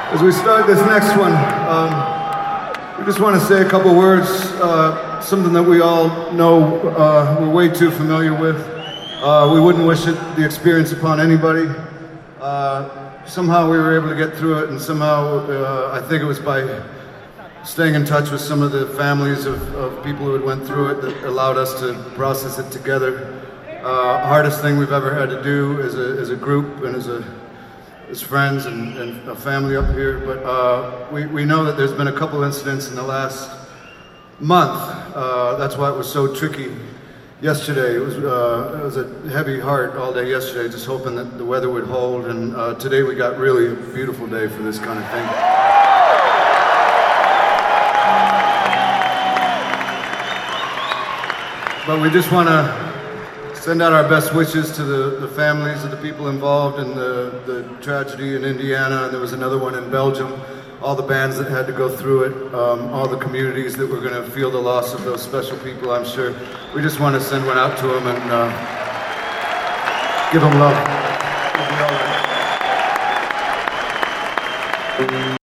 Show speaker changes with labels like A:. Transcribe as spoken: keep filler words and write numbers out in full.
A: As we start this next one, um, we just want to say a couple words, uh, something that we all know uh, we're way too familiar with. Uh, we wouldn't wish it, the experience upon anybody. Uh, somehow we were able to get through it, and somehow uh, I think it was by staying in touch with some of the families of, of people who had went through it that allowed us to process it together. Uh, hardest thing we've ever had to do as a, as a group and as a as friends and, and a family up here, but uh, we, we know that there's been a couple incidents in the last month. Uh, that's why it was so tricky yesterday. It was, uh, it was a heavy heart all day yesterday, just hoping that the weather would hold, and uh, today we got really a beautiful day for this kind of thing. But we just want to send out our best wishes to the, the families of the people involved in the, the tragedy in Indiana, and there was another one in Belgium, all the bands that had to go through it, um, all the communities that were going to feel the loss of those special people, I'm sure. We just want to send one out to them and uh, give them love. It'll be all right.